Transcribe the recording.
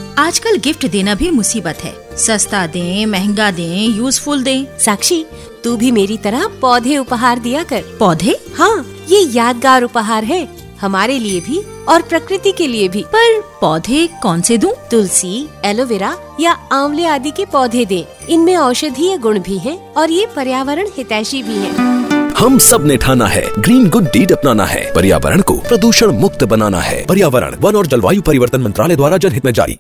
आजकल गिफ्ट देना भी मुसीबत है। सस्ता दें, महंगा दें, यूजफुल दें। साक्षी, तू भी मेरी तरह पौधे उपहार दिया कर। पौधे? हाँ, ये यादगार उपहार है, हमारे लिए भी और प्रकृति के लिए भी। पर पौधे कौन से दूं? तुलसी, एलोवेरा या आंवले आदि के पौधे दें। इनमें औषधीय गुण भी हैं और ये पर्यावरण हितैषी भी हैं। हम सब ने ठाना है ग्रीन गुड डीड अपनाना है, पर्यावरण को प्रदूषण मुक्त बनाना है। पर्यावरण, वन और जलवायु परिवर्तन मंत्रालय द्वारा जनहित में जारी।